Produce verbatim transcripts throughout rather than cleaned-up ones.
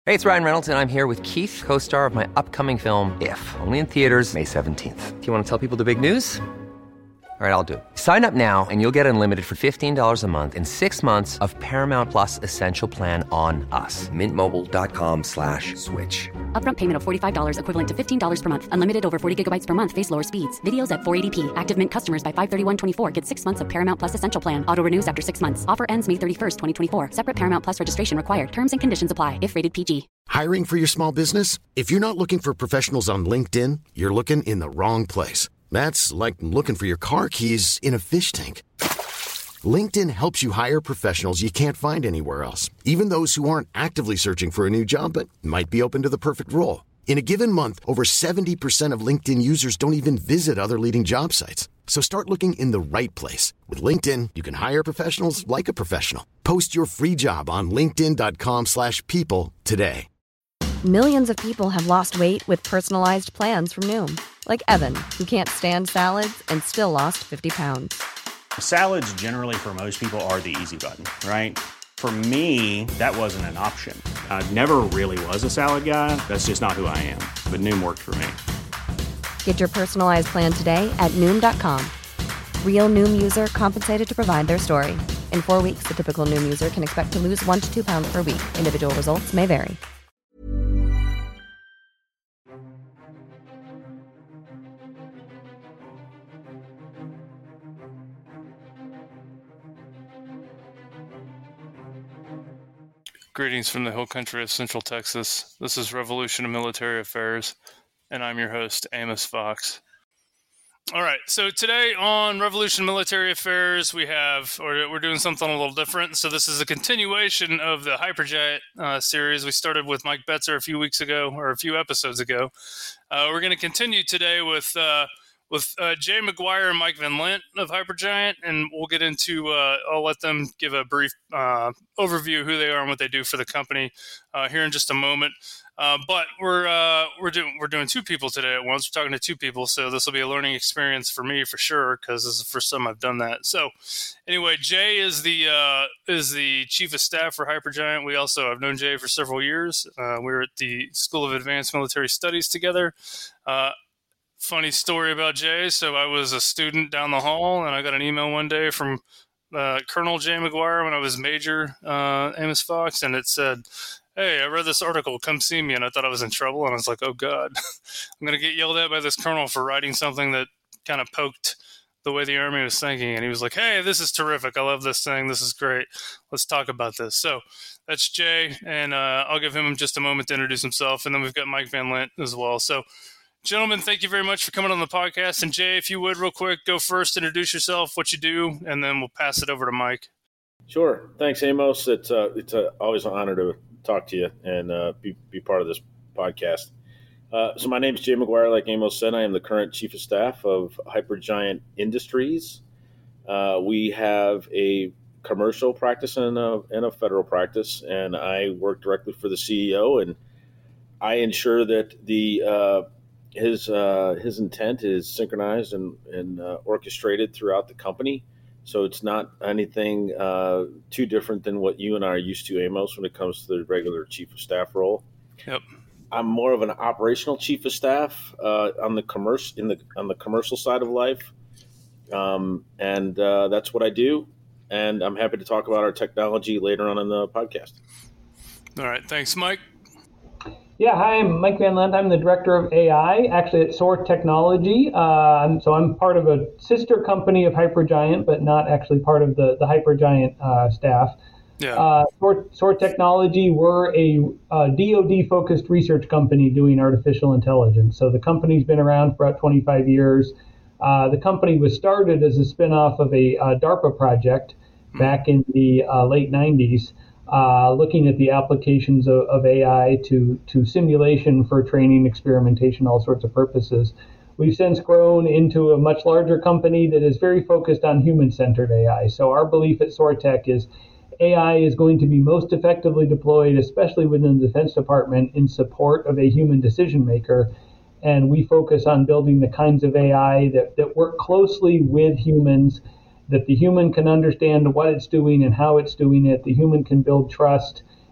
Hey, it's Ryan Reynolds, and I'm here with Keith, co-star of my upcoming film, If, only in theaters May seventeenth. Do you want to tell people the big news? All right, I'll do it. Sign up now and you'll get unlimited for fifteen dollars a month and six months of Paramount Plus Essential Plan on us. Mint Mobile dot com slash switch. Upfront payment of forty-five dollars equivalent to fifteen dollars per month. Unlimited over forty gigabytes per month. Face lower speeds. Videos at four eighty p. Active Mint customers by five thirty-one twenty-four get six months of Paramount Plus Essential Plan. Auto renews after six months. Offer ends May thirty-first, twenty twenty-four. Separate Paramount Plus registration required. Terms and conditions apply if rated P G. Hiring for your small business? If you're not looking for professionals on LinkedIn, you're looking in the wrong place. That's like looking for your car keys in a fish tank. LinkedIn helps you hire professionals you can't find anywhere else, even those who aren't actively searching for a new job but might be open to the perfect role. In a given month, over seventy percent of LinkedIn users don't even visit other leading job sites. So start looking in the right place. With LinkedIn, you can hire professionals like a professional. Post your free job on linkedin dot com slash people today. Millions of people have lost weight with personalized plans from Noom. Like Evan, who can't stand salads and still lost fifty pounds. Salads generally for most people are the easy button, right? For me, that wasn't an option. I never really was a salad guy. That's just not who I am. But Noom worked for me. Get your personalized plan today at Noom dot com. Real Noom user compensated to provide their story. In four weeks, the typical Noom user can expect to lose one to two pounds per week. Individual results may vary. Greetings from the hill country of Central Texas. This is Revolution of Military Affairs, and I'm your host, Amos Fox. All right, so today on Revolution Military Affairs, we have, or we're doing something a little different. So this is a continuation of the Hypergiant uh, series we started with Mike Betzer a few weeks ago, or a few episodes ago. Uh, we're going to continue today with uh, with uh, Jay McGuire and Mike Van Lent of Hypergiant, and we'll get into, uh, I'll let them give a brief uh, overview of who they are and what they do for the company uh, here in just a moment. Uh, but we're uh, we're doing we're doing two people today at once. We're talking to two people, so this will be a learning experience for me for sure, because this is the first time I've done that. So, anyway, Jay is the uh, is the chief of staff for Hypergiant. We also have known Jay for several years. Uh, we were at the School of Advanced Military Studies together. Uh, funny story about Jay. So I was a student down the hall, and I got an email one day from uh, Colonel Jay McGuire when I was Major uh, Amos Fox, and it said, "Hey, I read this article, come see me." And I thought I was in trouble. And I was like, oh, God, I'm going to get yelled at by this colonel for writing something that kind of poked the way the Army was thinking. And he was like, hey, this is terrific. I love this thing. This is great. Let's talk about this. So that's Jay. And uh, I'll give him just a moment to introduce himself. And then we've got Mike Van Lent as well. So, gentlemen, thank you very much for coming on the podcast. And Jay, if you would, real quick, go first, introduce yourself, what you do, and then we'll pass it over to Mike. Sure. Thanks, Amos. It's uh, it's uh, always an honor to talk to you and uh, be be part of this podcast. Uh, so my name is Jay McGuire. Like Amos said, I am the current chief of staff of Hypergiant Industries. Uh, we have a commercial practice and a, and a federal practice, and I work directly for the C E O, and I ensure that the uh, his uh, his intent is synchronized and, and uh, orchestrated throughout the company. So it's not anything uh, too different than what you and I are used to, Amos, when it comes to the regular chief of staff role. Yep. I'm more of an operational chief of staff uh, on the commercial in the on the commercial side of life, um, and uh, that's what I do. And I'm happy to talk about our technology later on in the podcast. All right, thanks, Mike. Yeah, hi, I'm Mike Van Lent. I'm the director of A I, actually at Soar Technology. Uh, so I'm part of a sister company of Hypergiant, but not actually part of the, the Hypergiant uh, staff. Yeah. Uh, Soar, Soar Technology, we're a, a D O D-focused research company doing artificial intelligence. So the company's been around for about twenty-five years. Uh, the company was started as a spinoff of a uh, DARPA project back in the uh, late nineties. Uh, looking at the applications of, of A I to, to simulation for training, experimentation, all sorts of purposes. We've since grown into a much larger company that is very focused on human-centered A I. So our belief at SoarTech is A I is going to be most effectively deployed, especially within the Defense Department, in support of a human decision maker. And we focus on building the kinds of A I that, that work closely with humans, that the human can understand what it's doing and how it's doing it. The human can build trust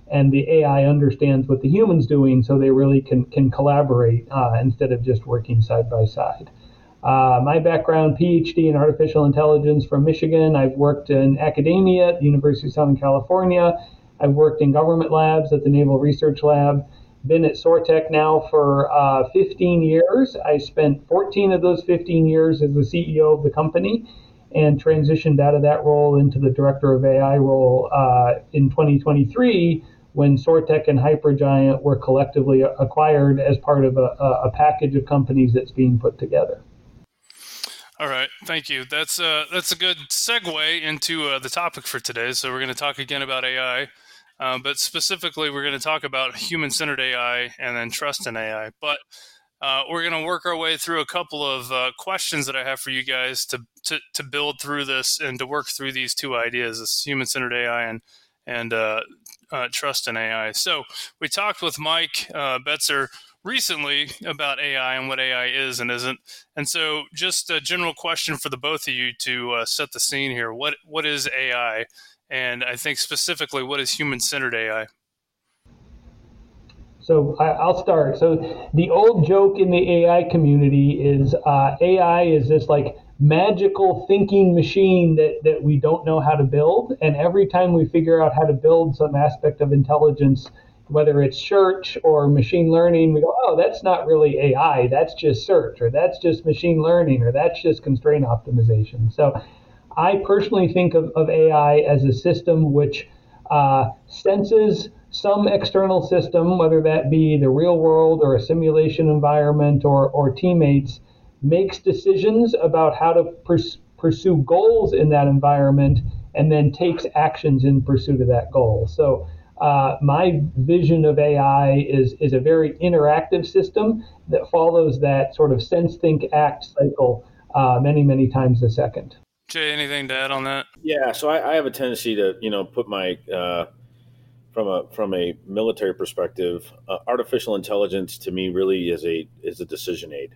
and the A I understands what the human's doing, so they really can can collaborate uh, instead of just working side by side. Uh, my background, PhD in artificial intelligence from Michigan. I've worked in academia at the University of Southern California. I've worked in government labs at the Naval Research Lab. Been at Sortec now for uh, fifteen years. I spent fourteen of those fifteen years as the C E O of the company, and transitioned out of that role into the Director of A I role uh, in twenty twenty-three, when Sortec and Hypergiant were collectively acquired as part of a, a package of companies that's being put together. All right, thank you. That's uh, that's a good segue into uh, the topic for today. So we're going to talk again about A I, uh, but specifically we're going to talk about human-centered A I and then trust in A I. But uh, we're going to work our way through a couple of uh, questions that I have for you guys to, to to build through this and to work through these two ideas: this human-centered A I and and uh, uh, trust in A I. So we talked with Mike uh, Betzer recently about A I and what A I is and isn't. And so just a general question for the both of you to uh, set the scene here. What What is A I? And I think specifically, what is human-centered A I? So I, I'll start. So the old joke in the A I community is uh, A I is this like magical thinking machine that, that we don't know how to build. And every time we figure out how to build some aspect of intelligence, whether it's search or machine learning, we go, oh, that's not really A I, that's just search, or that's just machine learning, or that's just constraint optimization. So I personally think of, of A I as a system which uh, senses some external system, whether that be the real world or a simulation environment or, or teammates, makes decisions about how to pers- pursue goals in that environment, and then takes actions in pursuit of that goal. So Uh, my vision of A I is is a very interactive system that follows that sort of sense, think, act cycle uh, many, many times a second. Jay, anything to add on that? Yeah, so I, I have a tendency to, you know, put my uh, from a from a military perspective, uh, artificial intelligence to me really is a is a decision aid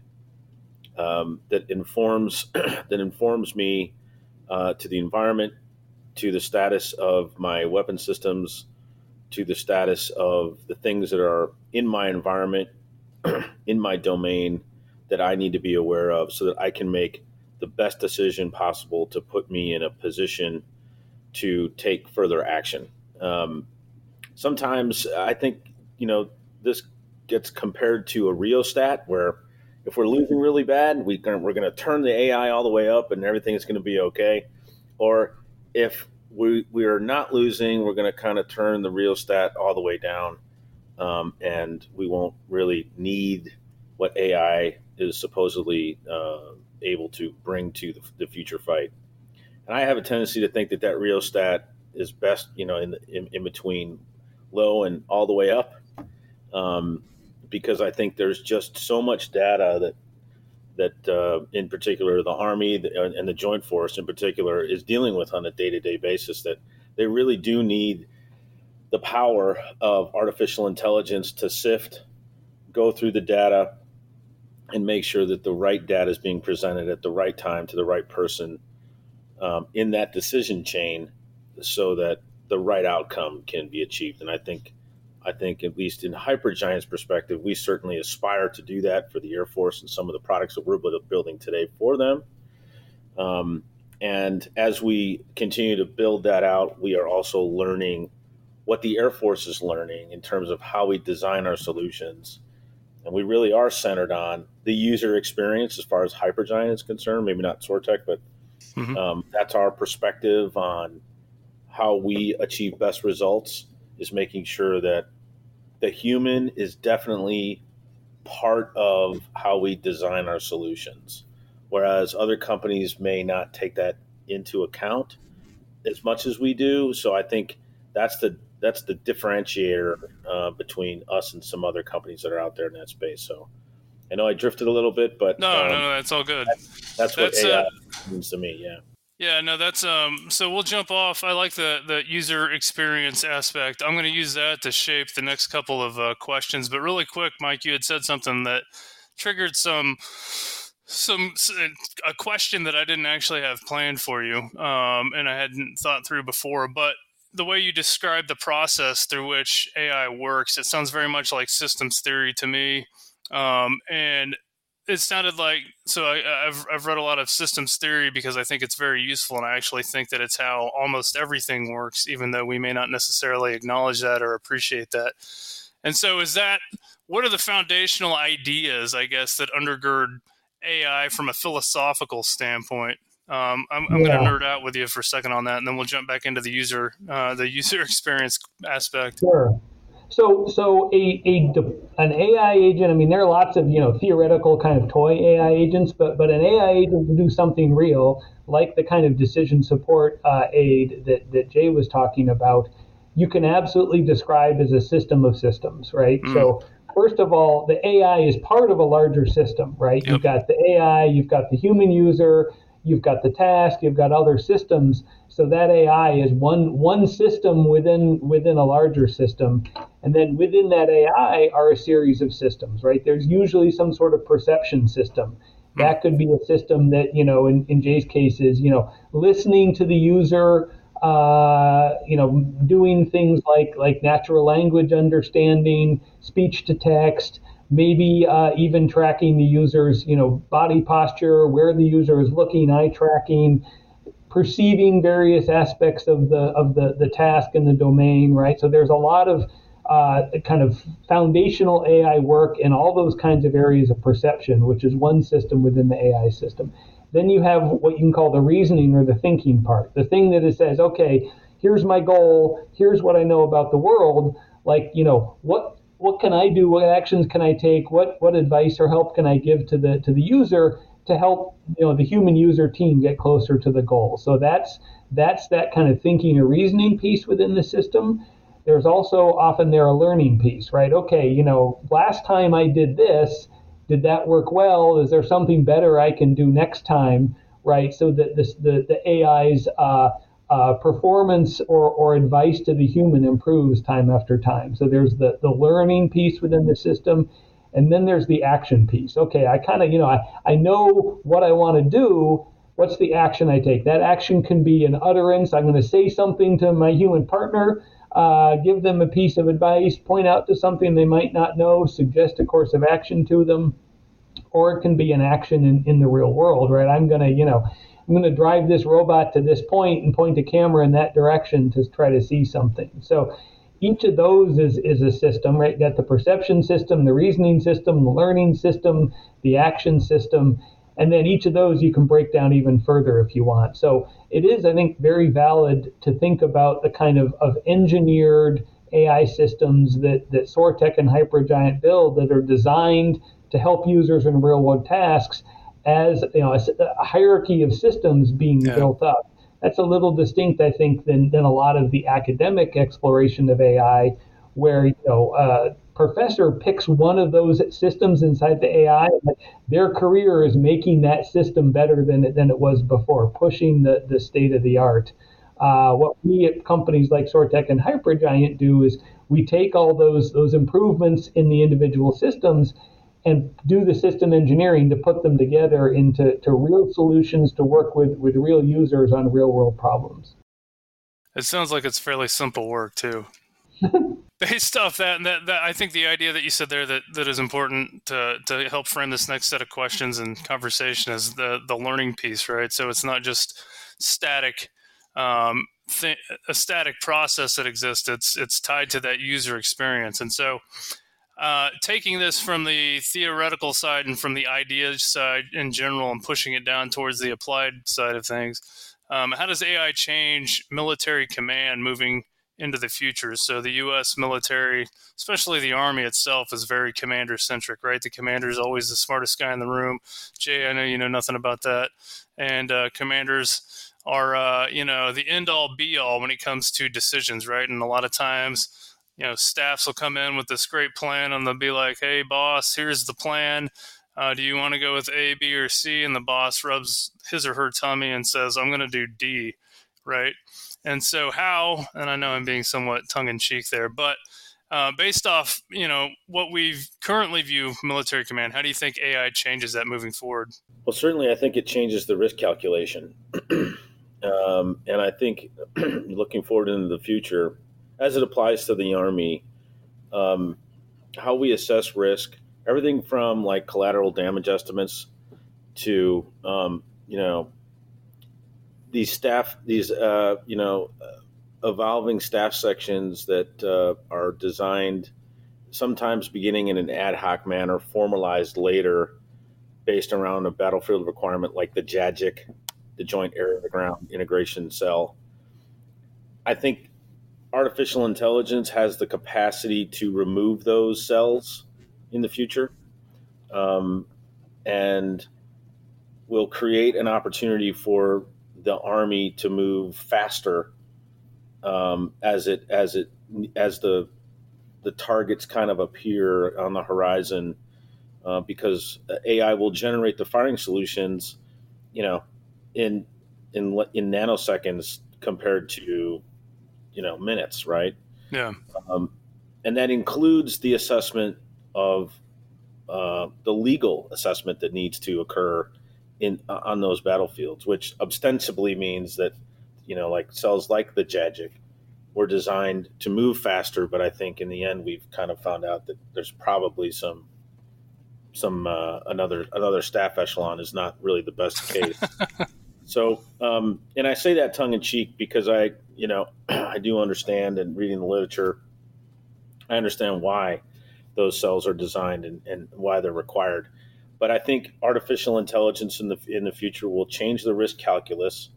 um, that informs that informs me uh, to the environment, to the status of my weapon systems, to the status of the things that are in my environment, in my domain, that I need to be aware of so that I can make the best decision possible to put me in a position to take further action. Um, sometimes I think, you know, this gets compared to a rheostat where if we're losing really bad, we can, we're going to turn the A I all the way up and everything is going to be okay. Or if we we are not losing, we're going to kind of turn the rheostat all the way down, um, and we won't really need what A I is supposedly uh, able to bring to the, the future fight. And I have a tendency to think that that rheostat is best, you know, in, the, in in between low and all the way up, um, because I think there's just so much data that that uh, in particular the Army and the Joint Force in particular is dealing with on a day-to-day basis, that they really do need the power of artificial intelligence to sift, go through the data, and make sure that the right data is being presented at the right time to the right person um, in that decision chain so that the right outcome can be achieved. And I think I think at least in Hypergiant's perspective, we certainly aspire to do that for the Air Force and some of the products that we're building today for them. Um, and as we continue to build that out, we are also learning what the Air Force is learning in terms of how we design our solutions. And we really are centered on the user experience as far as Hypergiant is concerned, maybe not Sortec, but mm-hmm. um, that's our perspective on how we achieve best results, is making sure that the human is definitely part of how we design our solutions, whereas other companies may not take that into account as much as we do. So I think that's the that's the differentiator uh, between us and some other companies that are out there in that space. So I know I drifted a little bit, but no, um, no, no, that's all good. That's, that's what that's, A I uh, means to me. Yeah. Yeah, no, that's um. So we'll jump off. I like the the user experience aspect. I'm going to use that to shape the next couple of uh, questions. But really quick, Mike, you had said something that triggered some some a question that I didn't actually have planned for you, um, and I hadn't thought through before. But the way you describe the process through which A I works, it sounds very much like systems theory to me. Um, and it sounded like, so I, I've I've read a lot of systems theory because I think it's very useful, and I actually think that it's how almost everything works, even though we may not necessarily acknowledge that or appreciate that. And so is that, what are the foundational ideas, I guess, that undergird A I from a philosophical standpoint? Um, I'm, I'm Yeah. going to nerd out with you for a second on that, and then we'll jump back into the user uh, the user experience aspect. Sure. So, so a, a an A I agent. I mean, there are lots of you know theoretical kind of toy A I agents, but but an A I agent to do something real, like the kind of decision support uh, aid that that Jay was talking about, you can absolutely describe as a system of systems, right? Mm. So, first of all, the A I is part of a larger system, right? Yep. You've got the A I, you've got the human user, you've got the task, you've got other systems. So that A I is one one system within within a larger system. And then within that A I are a series of systems, right? There's usually some sort of perception system. That could be a system that, you know, in, in Jay's case is, you know, listening to the user, uh, you know, doing things like like natural language understanding, speech to text, maybe uh, even tracking the user's, you know, body posture, where the user is looking, eye tracking, perceiving various aspects of the of the, the task and the domain, right? So there's a lot of uh, kind of foundational A I work in all those kinds of areas of perception, which is one system within the A I system. Then you have what you can call the reasoning or the thinking part, the thing that it says, okay, here's my goal, here's what I know about the world, like, you know, what what can I do, what actions can I take, what what advice or help can I give to the to the user to help, you know, the human user team get closer to the goal. So that's that's that kind of thinking or reasoning piece within the system. There's also often there a learning piece, right? Okay, you know, last time I did this, did that work well? Is there something better I can do next time, right? So that this, the the A I's uh, uh, performance or, or advice to the human improves time after time. So there's the the learning piece within the system. And then there's the action piece. Okay, I kind of, you know, I, I know what I want to do. What's the action I take? That action can be an utterance. I'm going to say something to my human partner, uh, give them a piece of advice, point out to something they might not know, suggest a course of action to them. Or it can be an action in, in the real world, right? I'm going to, you know, I'm going to drive this robot to this point and point a camera in that direction to try to see something. So each of those is, is a system, right? You got the perception system, the reasoning system, the learning system, the action system, and then each of those you can break down even further if you want. So it is, I think, very valid to think about the kind of, of engineered A I systems that, that Sortech and Hypergiant build that are designed to help users in real-world tasks as, you know, a, a hierarchy of systems being yeah. built up. That's a little distinct, I think, than, than a lot of the academic exploration of A I, where, you know, a professor picks one of those systems inside the A I, and their career is making that system better than it, than it was before, pushing the, the state of the art. Uh, what we at companies like Sortech and Hypergiant do is we take all those those improvements in the individual systems and do the system engineering to put them together into to real solutions to work with, with real users on real world problems. It sounds like it's fairly simple work too. Based off that, and that, that, I think the idea that you said there that, that is important to, to help frame this next set of questions and conversation is the, the learning piece, right? So it's not just static, um, th- a static process that exists. It's it's tied to that user experience. And so Uh, taking this from the theoretical side and from the ideas side in general and pushing it down towards the applied side of things, um, how does A I change military command moving into the future? So the U S military, especially the Army itself, is very commander-centric, right? The commander is always the smartest guy in the room. Jay, I know you know nothing about that. And uh, commanders are, uh, you know, the end-all, be-all when it comes to decisions, right? And a lot of times, you know, staffs will come in with this great plan and they'll be like, hey, boss, here's the plan. Uh, do you want to go with A, B, or C? And the boss rubs his or her tummy and says, I'm going to do D, right? And so how, and I know I'm being somewhat tongue-in-cheek there, but uh, based off, you know, what we currently view military command, how do you think A I changes that moving forward? Well, certainly I think it changes the risk calculation. Um, and I think looking forward into the future, as it applies to the Army, um, how we assess risk, everything from like collateral damage estimates to, um, you know, these staff, these, uh, you know, evolving staff sections that uh, are designed sometimes beginning in an ad hoc manner, formalized later based around a battlefield requirement like the J A G I C, the Joint Air-to-Ground Integration Cell. I think artificial intelligence has the capacity to remove those cells in the future, um, and will create an opportunity for the Army to move faster um, as it as it as the the targets kind of appear on the horizon, uh, because A I will generate the firing solutions, you know, in in in nanoseconds compared to, you know, minutes, right? Yeah. Um, and that includes the assessment of uh, the legal assessment that needs to occur in on those battlefields, which ostensibly means that, you know, like cells like the J A G I C were designed to move faster, but I think in the end we've kind of found out that there's probably some some uh, another another staff echelon is not really the best case. So, um, and I say that tongue in cheek because I, you know, I do understand, and reading the literature, I understand why those cells are designed and, and why they're required. But I think artificial intelligence in the in the future will change the risk calculus,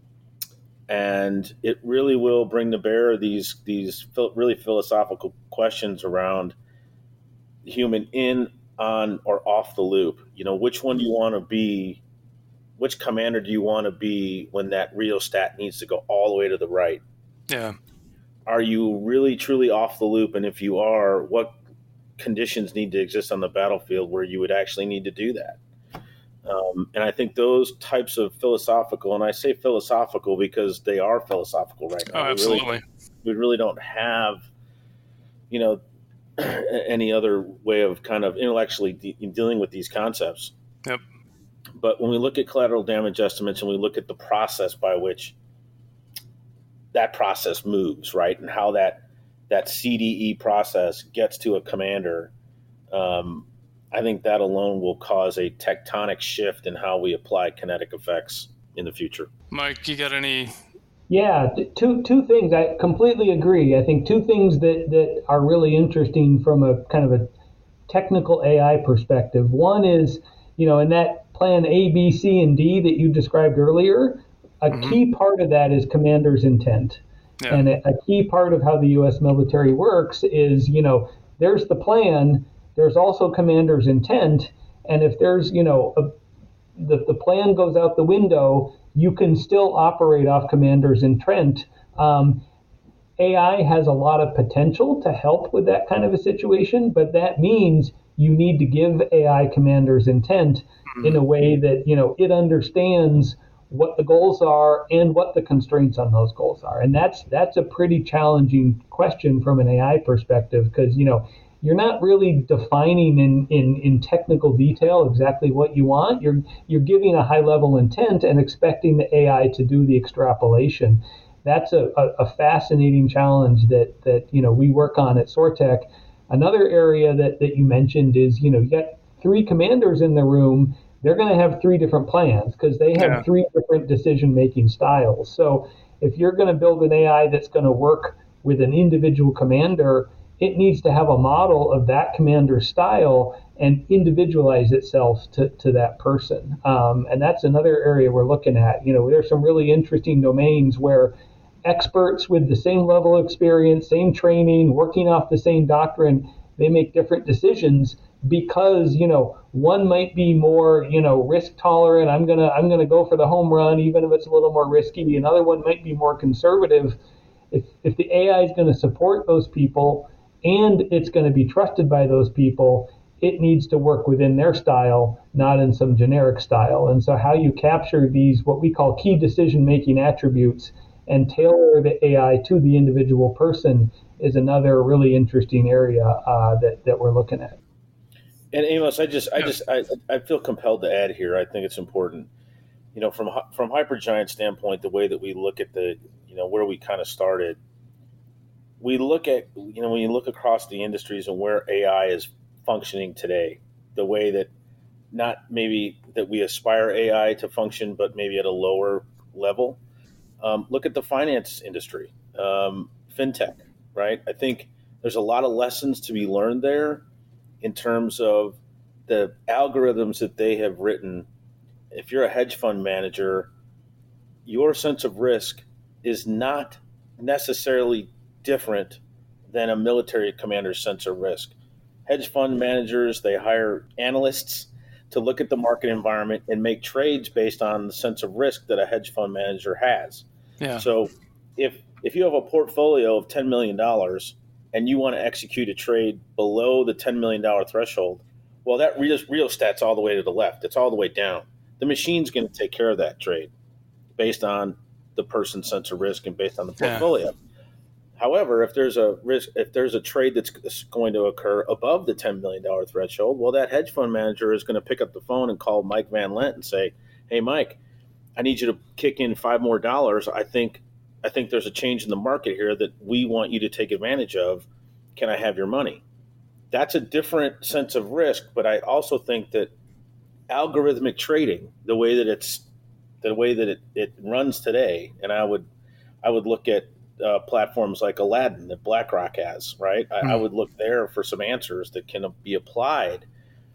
and it really will bring to bear these these really philosophical questions around human in, on, or off the loop. You know, which one do you want to be? Which commander do you want to be when that rheostat needs to go all the way to the right? Yeah. Are you really truly off the loop? And if you are, what conditions need to exist on the battlefield where you would actually need to do that? Um, and I think those types of philosophical, and I say philosophical because they are philosophical right now. Oh, absolutely. We really, we really don't have, you know, any other way of kind of intellectually de- dealing with these concepts. Yep. But when we look at collateral damage estimates and we look at the process by which that process moves, right, and how that that C D E process gets to a commander, um, I think that alone will cause a tectonic shift in how we apply kinetic effects in the future. Mike, you got any? Yeah, two two things. I completely agree. I think two things that, that are really interesting from a kind of a technical A I perspective. One is, you know, in that plan A, B, C, and D that you described earlier, a mm-hmm. key part of that is commander's intent. Yeah. And a, a key part of how the U S military works is, you know, there's the plan, there's also commander's intent, and if there's, you know, a, the, the plan goes out the window, you can still operate off commander's intent. Um, A I has a lot of potential to help with that kind of a situation, but that means you need to give A I commander's intent mm-hmm. in a way that, you know, it understands what the goals are and what the constraints on those goals are. And that's that's a pretty challenging question from an A I perspective, because, you know, you're not really defining in, in, in technical detail exactly what you want. You're you're giving a high level intent and expecting the A I to do the extrapolation. That's a, a, a fascinating challenge that that you know we work on at SORTEC. Another area that, that you mentioned is, you know, you got three commanders in the room. They're going to have three different plans because they have yeah. three different decision-making styles. So if you're going to build an A I that's going to work with an individual commander, it needs to have a model of that commander's style and individualize itself to, to that person. Um, and that's another area we're looking at. You know, there's some really interesting domains where experts with the same level of experience, same training, working off the same doctrine, they make different decisions because, you know, one might be more, you know, risk tolerant. I'm gonna I'm gonna go for the home run, even if it's a little more risky. Another one might be more conservative. If if the A I is going to support those people and it's going to be trusted by those people, it needs to work within their style, not in some generic style. And so how you capture these, what we call key decision-making attributes, and tailor the A I to the individual person is another really interesting area uh, that, that we're looking at. And Amos, I just, I just, I, I feel compelled to add here. I think it's important. you know, from from Hypergiant standpoint, the way that we look at the, you know, where we kind of started, we look at, you know, when you look across the industries and where A I is functioning today, the way that not maybe that we aspire A I to function, but maybe at a lower level. Um, look at the finance industry, um, fintech, right? I think there's a lot of lessons to be learned there in terms of the algorithms that they have written. If you're a hedge fund manager, your sense of risk is not necessarily different than a military commander's sense of risk. Hedge fund managers, they hire analysts to look at the market environment and make trades based on the sense of risk that a hedge fund manager has. Yeah. So if if you have a portfolio of ten million dollars and you want to execute a trade below the ten million dollars threshold, well, that rheostat's all the way to the left. It's all the way down. The machine's going to take care of that trade based on the person's sense of risk and based on the portfolio. Yeah. However, if there's a risk, if there's a trade that's going to occur above the ten million dollars threshold, well, that hedge fund manager is going to pick up the phone and call Mike Van Lent and say, "Hey, Mike, I need you to kick in five more dollars. I think, I think there's a change in the market here that we want you to take advantage of. Can I have your money?" That's a different sense of risk, but I also think that algorithmic trading, the way that it's, the way that it, it runs today, and I would, I would look at uh, platforms like Aladdin that BlackRock has, right? I, mm. I would look there for some answers that can be applied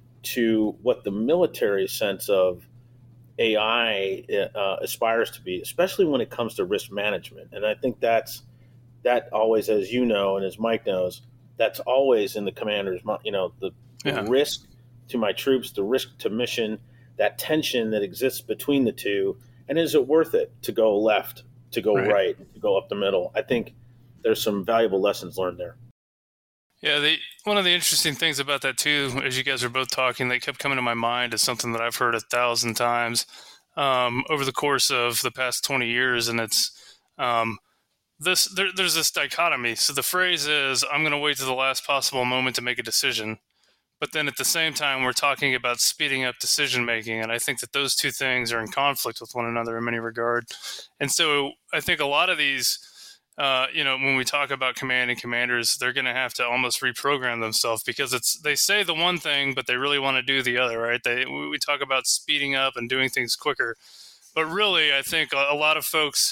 to what the military sense of A I uh, aspires to be, especially when it comes to risk management. And I think that's, that always, as you know, and as Mike knows, that's always in the commander's mind, you know, the, yeah. the risk to my troops, the risk to mission, that tension that exists between the two. And is it worth it to go left, to go right, right to go up the middle? I think there's some valuable lessons learned there. Yeah, the, one of the interesting things about that too, as you guys are both talking, that kept coming to my mind is something that I've heard a thousand times um, over the course of the past twenty years. And it's um, this, there, there's this dichotomy. So the phrase is, I'm going to wait to the last possible moment to make a decision. But then at the same time, we're talking about speeding up decision-making. And I think that those two things are in conflict with one another in many regards. And so I think a lot of these, uh, you know, when we talk about command and commanders, they're going to have to almost reprogram themselves because it's, they say the one thing, but they really want to do the other, right? They, we talk about speeding up and doing things quicker. But really, I think a, a lot of folks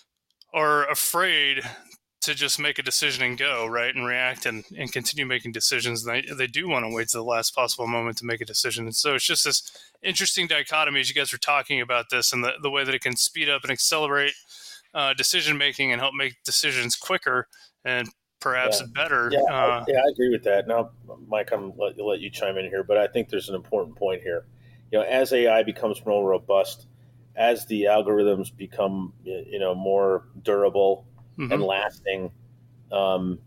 are afraid to just make a decision and go, right, and react and, and continue making decisions. And they, they do want to wait to the last possible moment to make a decision. And so it's just this interesting dichotomy as you guys were talking about this and the, the way that it can speed up and accelerate uh, decision-making and help make decisions quicker and perhaps yeah. better. Yeah, uh, I, yeah, I agree with that. Now, Mike, I'm let, let you chime in here, but I think there's an important point here. You know, as A I becomes more robust, as the algorithms become, you know, more durable, Mm-hmm. and lasting, um,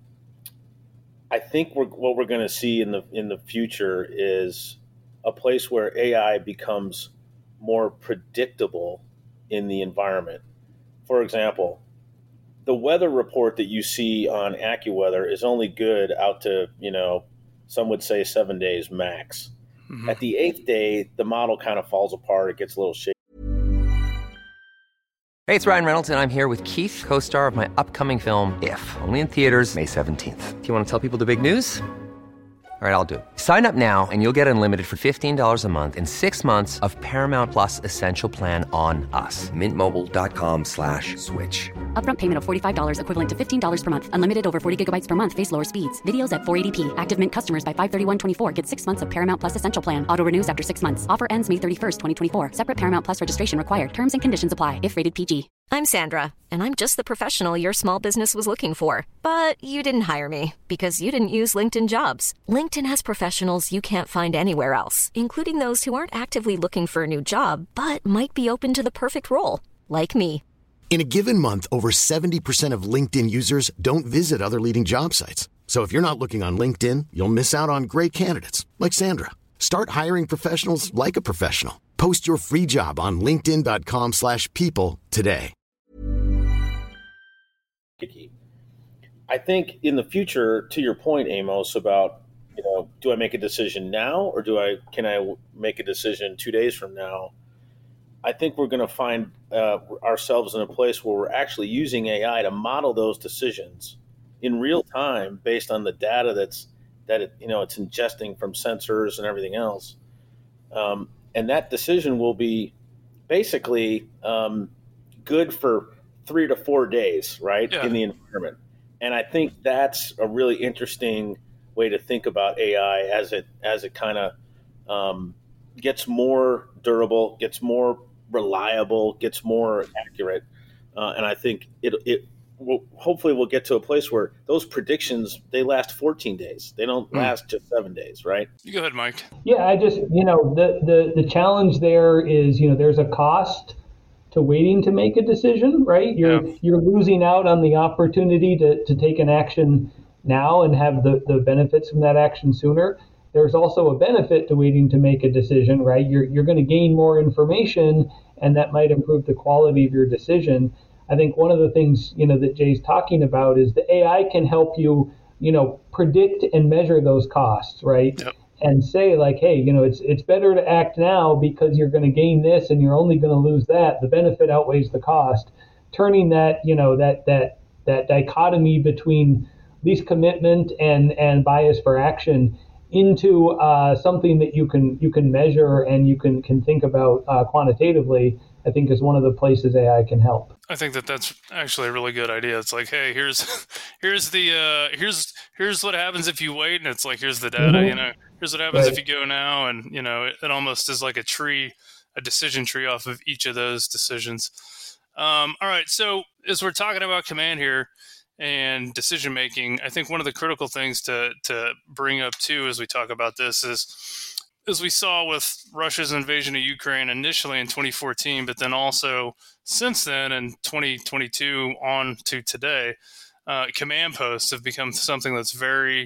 I think we're, what we're going to see in the in the future is a place where A I becomes more predictable in the environment. For example, the weather report that you see on AccuWeather is only good out to, you know, some would say seven days max. Mm-hmm. At the eighth day, the model kind of falls apart. It gets a little shaky. Hey, it's Ryan Reynolds, and I'm here with Keith, co-star of my upcoming film, If, only in theaters May seventeenth. Do you want to tell people the big news? All right, I'll do it. Sign up now and you'll get unlimited for fifteen dollars a month and six months of Paramount Plus Essential Plan on us. Mint Mobile dot com slash switch. Upfront payment of forty-five dollars equivalent to fifteen dollars per month. Unlimited over forty gigabytes per month. Face lower speeds. Videos at four eighty p. Active Mint customers by five thirty-one twenty-four get six months of Paramount Plus Essential Plan. Auto renews after six months. Offer ends May thirty-first, twenty twenty-four. Separate Paramount Plus registration required. Terms and conditions apply if rated P G. I'm Sandra, and I'm just the professional your small business was looking for. But you didn't hire me because you didn't use LinkedIn Jobs. LinkedIn has professionals you can't find anywhere else, including those who aren't actively looking for a new job, but might be open to the perfect role, like me. In a given month, over seventy percent of LinkedIn users don't visit other leading job sites. So if you're not looking on LinkedIn, you'll miss out on great candidates like Sandra. Start hiring professionals like a professional. Post your free job on linkedin dot com slash people today. I think in the future, to your point, Amos, about, you know, do I make a decision now or do I can I make a decision two days from now? I think we're going to find uh, ourselves in a place where we're actually using A I to model those decisions in real time based on the data that's that it, you know it's ingesting from sensors and everything else, um, and that decision will be basically um, good for three to four days, right, Yeah. in the environment. And I think that's a really interesting way to think about A I as it as it kind of um, gets more durable, gets more reliable, gets more accurate, uh, and I think it it will, hopefully we'll get to a place where those predictions, they last fourteen days. They don't last just seven days, right? You go ahead, Mike. Yeah, I just, you know, the, the, the challenge there is, you know, there's a cost to waiting to make a decision, right? You're Yeah. you're losing out on the opportunity to, to take an action now and have the, the benefits from that action sooner. There's also a benefit to waiting to make a decision, right? You're you're going to gain more information, and that might improve the quality of your decision. I think one of the things, you know, that Jay's talking about is the A I can help you, you know, predict and measure those costs, right? Yep. And say like, hey, you know, it's it's better to act now because you're going to gain this and you're only going to lose that. The benefit outweighs the cost. Turning that, you know, that that that dichotomy between least commitment and and bias for action into uh, something that you can you can measure and you can can think about uh, quantitatively, I think is one of the places A I can help. I think that that's actually a really good idea. It's like, hey, here's here's the uh, here's here's what happens if you wait, and it's like here's the data. Mhm. You know, here's what happens Right. if you go now, and you know, it, it almost is like a tree, a decision tree off of each of those decisions. Um, all right, so as we're talking about command here and decision making, I think one of the critical things to to bring up too as we talk about this is, as we saw with Russia's invasion of Ukraine initially in twenty fourteen, but then also since then in twenty twenty-two on to today, uh, command posts have become something that's very,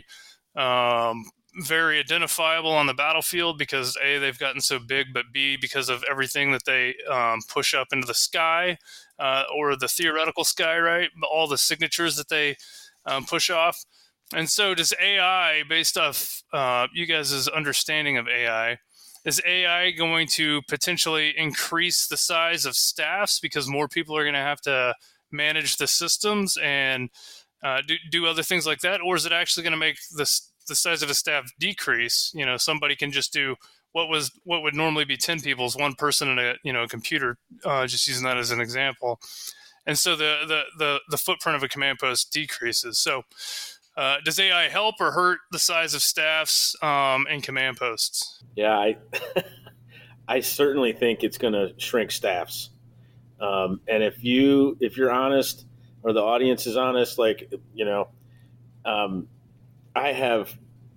um, very identifiable on the battlefield because A, they've gotten so big, but B, because of everything that they um, push up into the sky uh, or the theoretical sky, right? All the signatures that they um, push off. And so does A I, based off uh, you guys' understanding of A I, is A I going to potentially increase the size of staffs because more people are going to have to manage the systems and uh, do, do other things like that? Or is it actually going to make this, the size of a staff decrease? You know, somebody can just do what was what would normally be ten people is one person in a you know a computer, uh, just using that as an example. And so the, the, the, the footprint of a command post decreases. So Uh, does A I help or hurt the size of staffs um, and command posts? Yeah, I I certainly think it's going to shrink staffs. Um, and if you if you're honest, or the audience is honest, like you know, um, I have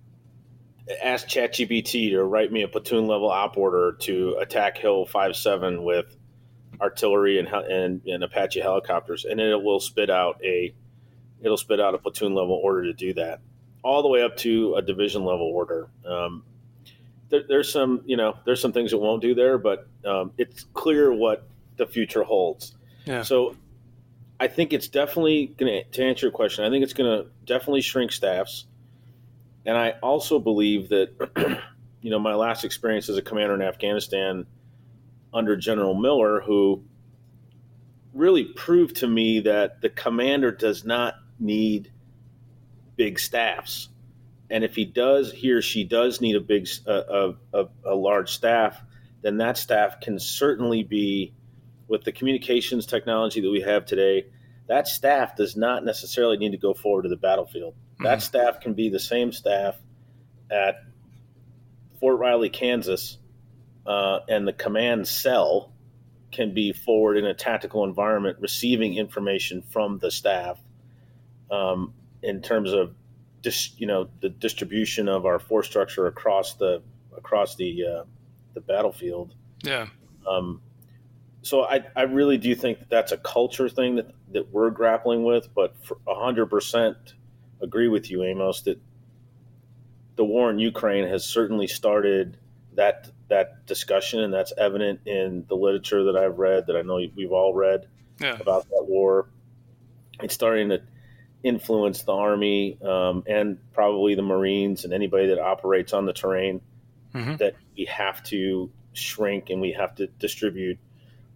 asked ChatGPT to write me a platoon level op order to attack Hill five seven with artillery and and, and Apache helicopters, and it will spit out a it'll spit out a platoon level order to do that, all the way up to a division level order. Um, there, there's some, you know, there's some things it won't do there, but um, it's clear what the future holds. Yeah. So I think it's definitely going to, to answer your question, I think it's going to definitely shrink staffs. And I also believe that, you know, my last experience as a commander in Afghanistan under General Miller, who really proved to me that the commander does not need big staffs, and if he does, he or she does need a big, uh, a, a, a large staff, then that staff can certainly be, with the communications technology that we have today, that staff does not necessarily need to go forward to the battlefield. Mm-hmm. That staff can be the same staff at Fort Riley, Kansas, uh, and the command cell can be forward in a tactical environment, receiving information from the staff um, in terms of, dis, you know, the distribution of our force structure across the across the uh, the battlefield. Yeah. Um, so I, I really do think that that's a culture thing that, that we're grappling with, but for one hundred percent agree with you, Amos, that the war in Ukraine has certainly started that that discussion, and that's evident in the literature that I've read, that I know we've all read yeah. about that war. It's starting to influence the Army um, and probably the Marines and anybody that operates on the terrain, mm-hmm. that we have to shrink and we have to distribute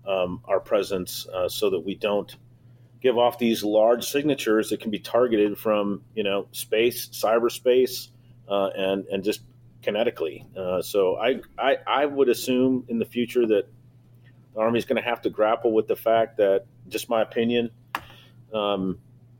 um, our presence uh, so that we don't give off these large signatures that can be targeted from, you know, space, cyberspace, uh, and and just kinetically. Uh, so I, I I would assume in the future that the Army is going to have to grapple with the fact that, just my opinion, um,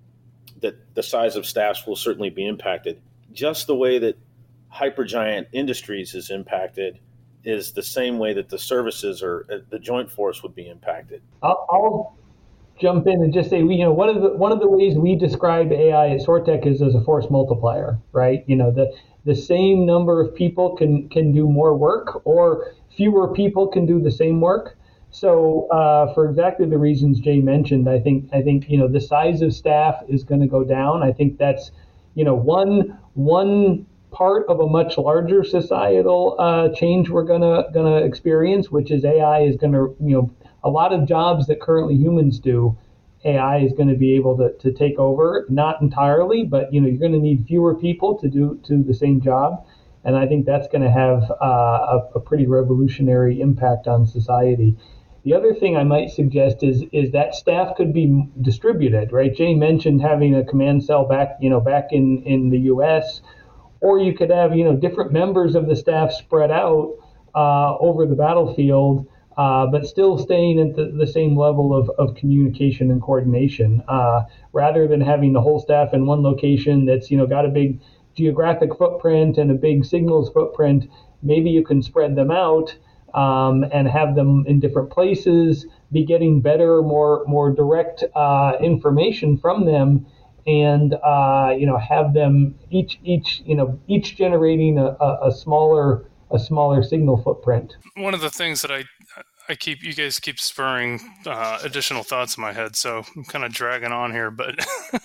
that the size of staffs will certainly be impacted. Just the way that Hypergiant Industries is impacted is the same way that the services or uh, the Joint Force would be impacted. I'll, I'll jump in and just say, we, you know, one of the one of the ways we describe A I at Sortech is as a force multiplier, right? You know, the the same number of people can can do more work, or fewer people can do the same work. So uh, for exactly the reasons Jay mentioned, I think I think you know the size of staff is going to go down. I think that's you know one one part of a much larger societal uh, change we're gonna gonna experience, which is A I is going to you know a lot of jobs that currently humans do, A I is going to be able to, to take over, not entirely, but you know you're going to need fewer people to do to the same job, and I think that's going to have uh, a, a pretty revolutionary impact on society. The other thing I might suggest is is that staff could be distributed, right? Jay mentioned having a command cell back, you know, back in, in the U S, or you could have, you know, different members of the staff spread out uh, over the battlefield, uh, but still staying at the, the same level of, of communication and coordination, uh, rather than having the whole staff in one location that's, you know, got a big geographic footprint and a big signals footprint. Maybe you can spread them out. Um, and have them in different places, be getting better, more more direct uh, information from them, and uh, you know have them each each you know each generating a, a, a smaller a smaller signal footprint. One of the things that I I keep you guys keep spurring uh, additional thoughts in my head, so I'm kind of dragging on here. But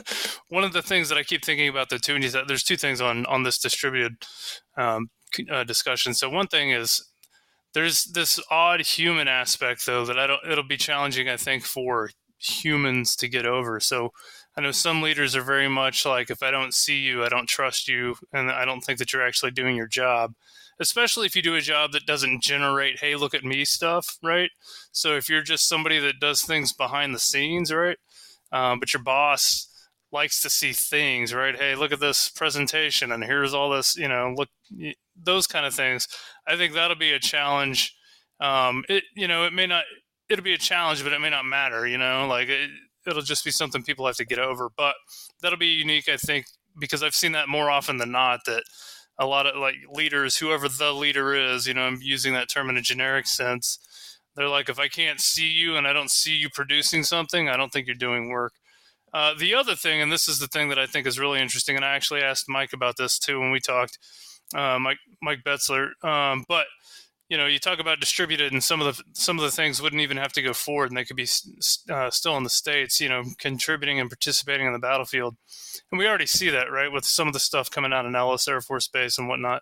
one of the things that I keep thinking about the two, and there's two things on on this distributed um, uh, discussion. So one thing is, there's this odd human aspect, though, that I don't. It'll be challenging, I think, for humans to get over. So I know some leaders are very much like, if I don't see you, I don't trust you, and I don't think that you're actually doing your job, especially if you do a job that doesn't generate, hey, look at me stuff, right? So if you're just somebody that does things behind the scenes, right, um, but your boss likes to see things, right? Hey, look at this presentation, and here's all this, you know, look, those kind of things. I think that'll be a challenge. Um, it, you know, it may not, it'll be a challenge, but it may not matter, you know, like it, it'll just be something people have to get over. But that'll be unique, I think, because I've seen that more often than not, that a lot of like leaders, whoever the leader is, you know, I'm using that term in a generic sense. They're like, if I can't see you and I don't see you producing something, I don't think you're doing work. Uh, the other thing, and this is the thing that I think is really interesting, and I actually asked Mike about this too when we talked, uh, Mike Mike Betzler. Um, but you know, you talk about distributed, and some of the some of the things wouldn't even have to go forward, and they could be uh, still in the States, you know, contributing and participating in the battlefield. And we already see that, right, with some of the stuff coming out in Ellis Air Force Base and whatnot.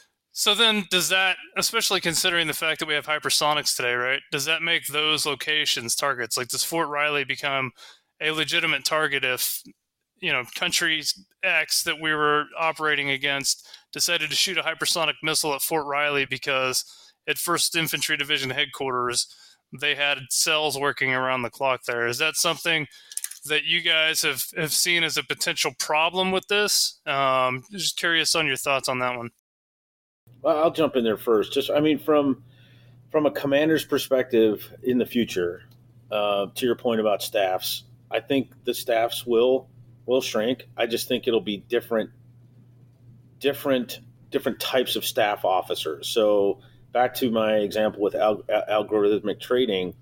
So then, does that, especially considering the fact that we have hypersonics today, right? Does that make those locations targets? Like, does Fort Riley become a legitimate target if, you know, country X that we were operating against decided to shoot a hypersonic missile at Fort Riley because at first Infantry Division headquarters, they had cells working around the clock there? Is that something that you guys have, have seen as a potential problem with this? Um, just curious on your thoughts on that one. Well, I'll jump in there first. Just, I mean, from from a commander's perspective in the future, uh, to your point about staffs, I think the staffs will will shrink. I just think it'll be different, different, different types of staff officers. So back to my example with al- algorithmic trading,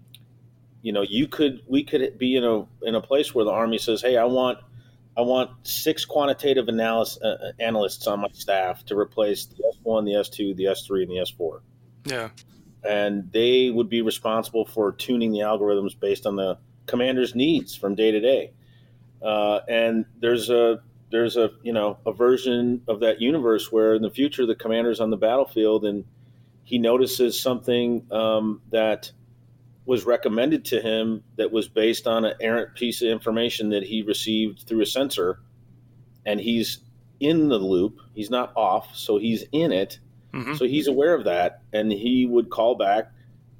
you know, you could we could be in a in a place where the Army says, "Hey, I want I want six quantitative analysis, uh, analysts on my staff to replace the S one, the S two, the S three, and the S four." Yeah, and they would be responsible for tuning the algorithms based on the commander's needs from day to day. Uh, and there's a there's a you know a version of that universe where in the future the commander's on the battlefield and he notices something um, that was recommended to him that was based on an errant piece of information that he received through a sensor, and he's in the loop. He's not off, so he's in it. Mm-hmm. So he's aware of that, and he would call back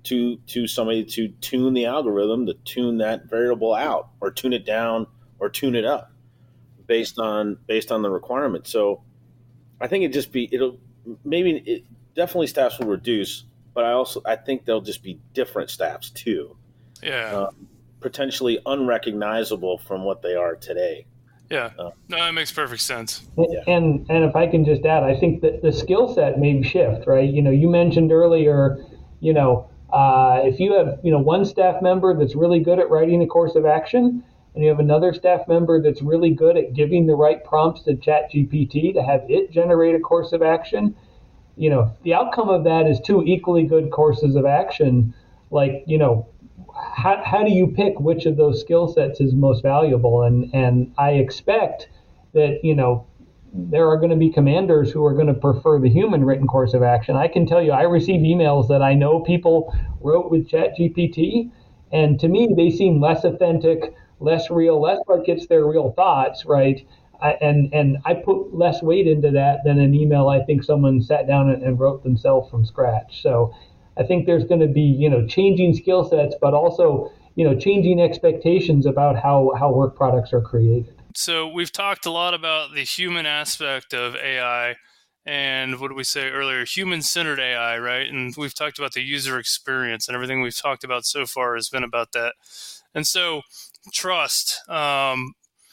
to to somebody to tune the algorithm, to tune that variable out or tune it down or tune it up based on based on the requirement. So I think it just be it'll maybe it definitely staffs will reduce, but I also I think there'll just be different staffs too. Yeah. Uh, potentially unrecognizable from what they are today. Yeah. Uh, no, that makes perfect sense. And, and and if I can just add, I think that the skill set may shift, right? You know, you mentioned earlier, you know, uh, if you have, you know, one staff member that's really good at writing a course of action, and you have another staff member that's really good at giving the right prompts to ChatGPT to have it generate a course of action, you know, the outcome of that is two equally good courses of action. Like, you know, how how do you pick which of those skill sets is most valuable? And and I expect that, you know, there are going to be commanders who are going to prefer the human written course of action. I can tell you, I receive emails that I know people wrote with ChatGPT, and to me, they seem less authentic, less real, less like it's their real thoughts, right? I, and and I put less weight into that than an email I think someone sat down and, and wrote themselves from scratch. So I think there's going to be, you know, changing skill sets, but also, you know, changing expectations about how, how work products are created. So we've talked a lot about the human aspect of A I and what did we say earlier? Human-centered A I, right? And we've talked about the user experience, and everything we've talked about so far has been about that. And so trust, um,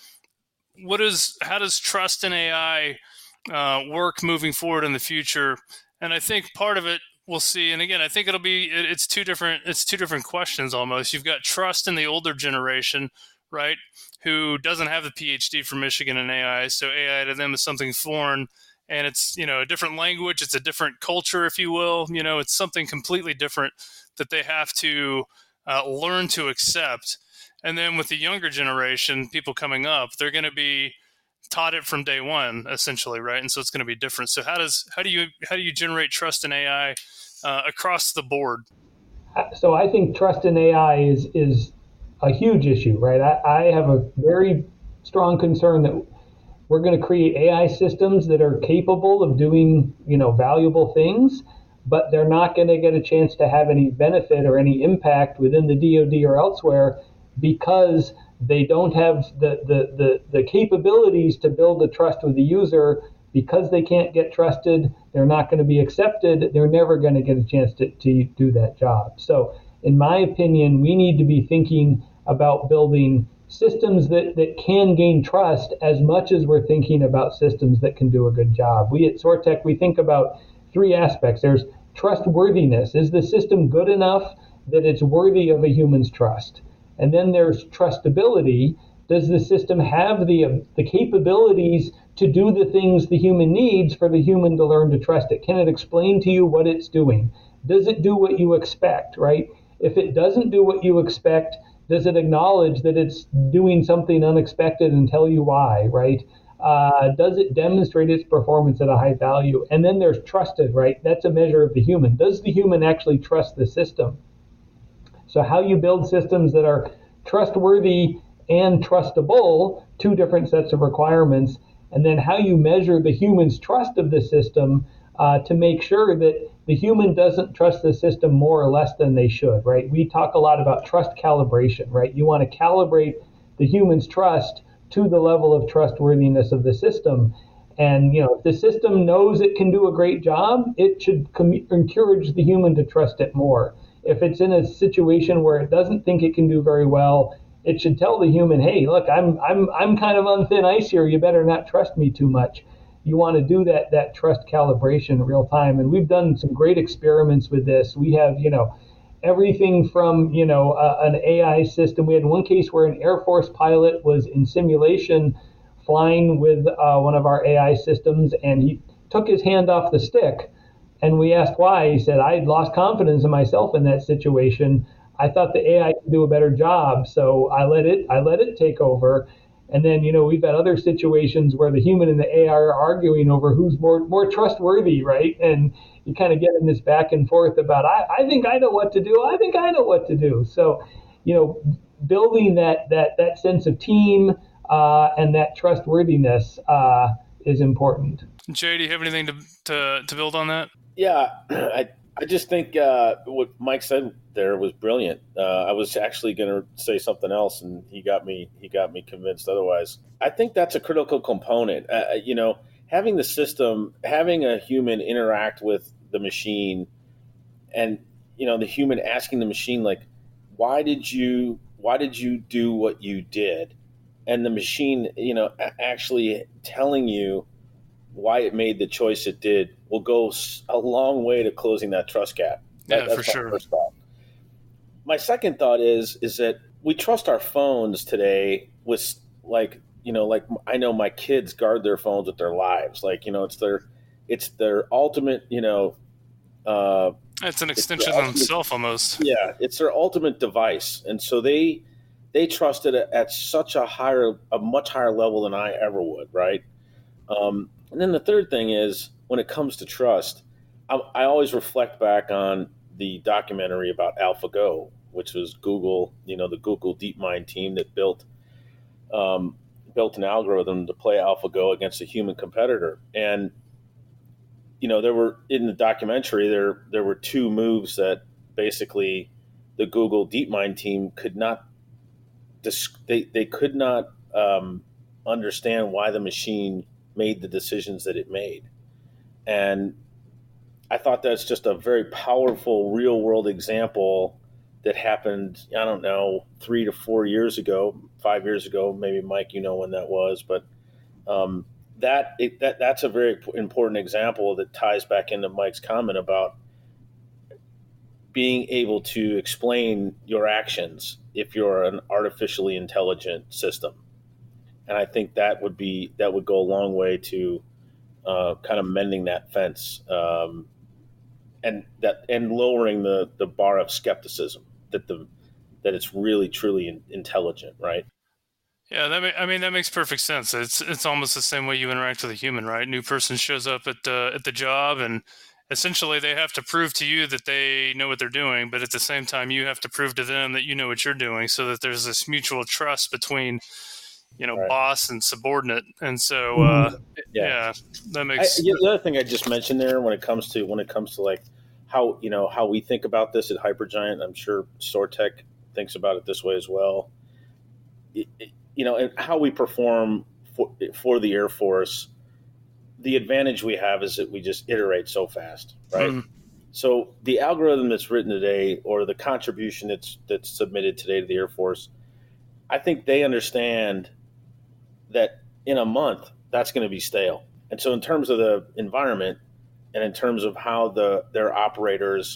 what is, how does trust in A I uh, work moving forward in the future? And I think part of it, we'll see. And again, I think it'll be, it's two different, it's two different questions almost. You've got trust in the older generation, right? Who doesn't have the P H D from Michigan in A I. So A I to them is something foreign, and it's, you know, a different language. It's a different culture, if you will. You know, it's something completely different that they have to uh, learn to accept. And then with the younger generation, people coming up, they're going to be taught it from day one, essentially, right? And so it's going to be different. So how does how do you how do you generate trust in A I uh, across the board? So I think trust in A I is is a huge issue, right? I, I have a very strong concern that we're going to create A I systems that are capable of doing, you know, valuable things, but they're not going to get a chance to have any benefit or any impact within the D O D or elsewhere because they don't have the, the, the, the capabilities to build the trust with the user. Because they can't get trusted, they're not going to be accepted, they're never going to get a chance to, to do that job. So in my opinion, we need to be thinking about building systems that, that can gain trust as much as we're thinking about systems that can do a good job. We at SORTEC, we think about three aspects. There's trustworthiness. Is the system good enough that it's worthy of a human's trust? And then there's trustability. Does the system have the, uh, the capabilities to do the things the human needs for the human to learn to trust it? Can it explain to you what it's doing? Does it do what you expect, right? If it doesn't do what you expect, does it acknowledge that it's doing something unexpected and tell you why, right? Uh, does it demonstrate its performance at a high value? And then there's trusted, right? That's a measure of the human. Does the human actually trust the system? So how you build systems that are trustworthy and trustable, two different sets of requirements, and then how you measure the human's trust of the system uh, to make sure that the human doesn't trust the system more or less than they should, right? We talk a lot about trust calibration, right? You want to calibrate the human's trust to the level of trustworthiness of the system. And, you know, if the system knows it can do a great job, it should com- encourage the human to trust it more. If it's in a situation where it doesn't think it can do very well, it should tell the human, hey, look, I'm I'm I'm kind of on thin ice here. You better not trust me too much. You want to do that that trust calibration in real time. And we've done some great experiments with this. We have, you know, everything from, you know, uh, an A I system. We had one case where an Air Force pilot was in simulation flying with uh, one of our A I systems, and he took his hand off the stick. And we asked why. He said, I had lost confidence in myself in that situation. I thought the A I could do a better job, so I let it I let it take over. And then, you know, we've had other situations where the human and the A I are arguing over who's more more trustworthy, right? And you kind of get in this back and forth about, I, I think I know what to do. I think I know what to do. So, you know, building that that that sense of team uh, and that trustworthiness uh, is important. Jay, do you have anything to, to, to build on that? Yeah, I I just think uh, what Mike said there was brilliant. Uh, I was actually going to say something else, and he got me he got me convinced otherwise. I think that's a critical component. Uh, you know, having the system, having a human interact with the machine, and you know, the human asking the machine like, "Why did you Why did you do what you did?" And the machine, you know, actually telling you why it made the choice it did will go a long way to closing that trust gap. That, Yeah, that's for my sure. First thought. My second thought is is that we trust our phones today with like, you know, like I know my kids guard their phones with their lives. Like, you know, it's their it's their ultimate, you know, uh, It's an it's extension their of ultimate- themselves almost. Yeah, it's their ultimate device, and so they they trust it at such a higher, a much higher level than I ever would, right? Um, and then the third thing is when it comes to trust, I, I always reflect back on the documentary about AlphaGo, which was Google, you know, the Google DeepMind team that built um, built an algorithm to play AlphaGo against a human competitor, and you know, there were in the documentary there there were two moves that basically the Google DeepMind team could not they they could not um, understand why the machine made the decisions that it made, and I thought that's just a very powerful real world example that happened. I don't know, three to four years ago, five years ago, maybe Mike, you know when that was, but. Um, That, it, that that's a very important example that ties back into Mike's comment about being able to explain your actions if you're an artificially intelligent system, and I think that would be that would go a long way to uh, kind of mending that fence um, and that and lowering the, the bar of skepticism that the that it's really truly in, intelligent, right? Yeah, that ma- I mean that makes perfect sense. It's it's almost the same way you interact with a human, right? New person shows up at the at the job, and essentially they have to prove to you that they know what they're doing, but at the same time you have to prove to them that you know what you're doing, so that there's this mutual trust between, you know, Right. boss and subordinate. And so, uh, Yeah. yeah, that I, makes yeah, the other thing I just mentioned there, when it comes to when it comes to like how you know how we think about this at Hypergiant, I'm sure Sortech thinks about it this way as well. It, it, you know, and how we perform for, for the Air Force. The advantage we have is that we just iterate so fast, right? Mm. So the algorithm that's written today, or the contribution that's that's submitted today to the Air Force, I think they understand that in a month that's going to be stale. And so in terms of the environment and in terms of how the their operators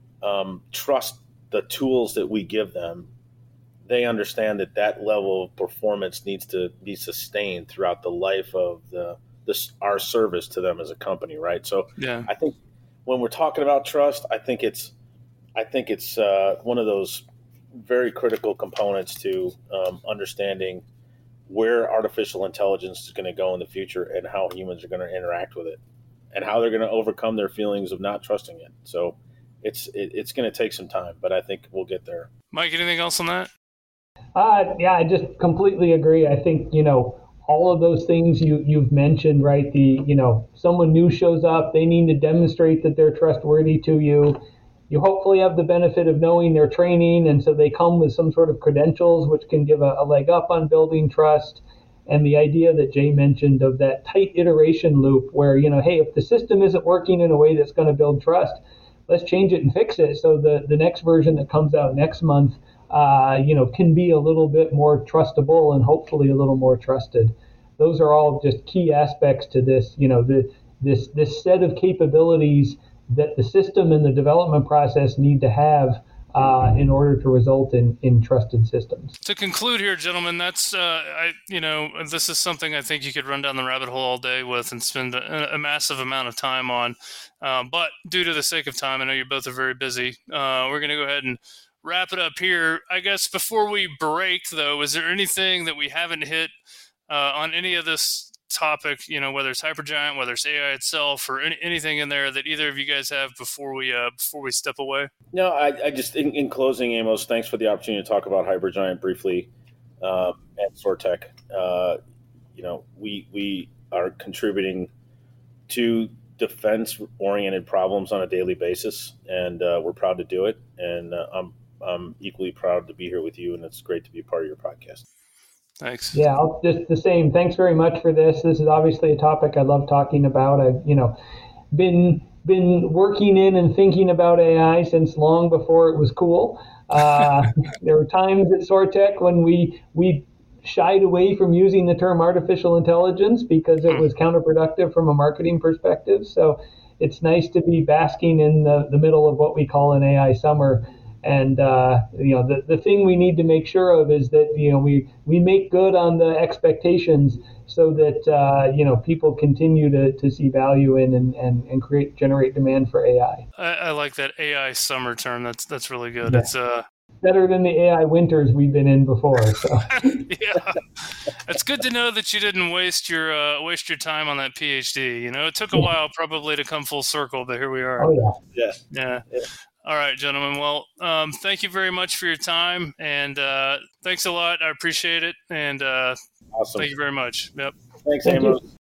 um, trust the tools that we give them, they understand that that level of performance needs to be sustained throughout the life of the this our service to them as a company, right? So yeah. I think when we're talking about trust, I think it's I think it's uh, one of those very critical components to um, understanding where artificial intelligence is going to go in the future and how humans are going to interact with it and how they're going to overcome their feelings of not trusting it. So it's it, it's going to take some time, but I think we'll get there. Mike, anything else on that? Uh, yeah, I just completely agree. I think, you know, all of those things you, you've mentioned, right? The, you know, someone new shows up, they need to demonstrate that they're trustworthy to you. You hopefully have the benefit of knowing their training, and so they come with some sort of credentials, which can give a, a leg up on building trust. And the idea that Jay mentioned of that tight iteration loop where, you know, hey, if the system isn't working in a way that's going to build trust, let's change it and fix it. So the, the next version that comes out next month, uh, you know, can be a little bit more trustable and hopefully a little more trusted. Those are all just key aspects to this, you know, the, this, this set of capabilities that the system and the development process need to have uh, in order to result in, in trusted systems. To conclude here, gentlemen, that's, uh, I, you know, this is something I think you could run down the rabbit hole all day with and spend a, a massive amount of time on. Uh, but due to the sake of time, I know you both are very busy. Uh, we're going to go ahead and wrap it up here. I guess before we break, though, is there anything that we haven't hit uh, on any of this topic, you know, whether it's Hypergiant, whether it's A I itself, or any, anything in there that either of you guys have before we uh, before we step away? No, I, I just, in, in closing, Amos, thanks for the opportunity to talk about Hypergiant briefly uh, and Sortech. Uh, you know, we we are contributing to defense-oriented problems on a daily basis, and uh, we're proud to do it. And uh, I'm I'm equally proud to be here with you, and it's great to be a part of your podcast. Thanks. Yeah, I'll, just the same. Thanks very much for this. This is obviously a topic I love talking about. I've you know been been working in and thinking about A I since long before it was cool. Uh, there were times at SoarTech when we we shied away from using the term artificial intelligence because it was counterproductive from a marketing perspective. So it's nice to be basking in the, the middle of what we call an A I summer. And, uh, you know, the, the thing we need to make sure of is that, you know, we, we make good on the expectations so that, uh, you know, people continue to, to see value in and, and, and create, generate demand for A I. I, I like that A I summer term. That's, that's really good. Yeah. It's, uh, better than the A I winters we've been in before. So. Yeah, it's good to know that you didn't waste your uh, waste your time on that PhD. You know, it took a while probably to come full circle, but here we are. Oh yeah, yeah, yeah. yeah. All right, gentlemen. Well, um, thank you very much for your time, and uh, thanks a lot. I appreciate it, and uh, awesome. Thank you very much. Yep. Thanks, Thank Amos. You.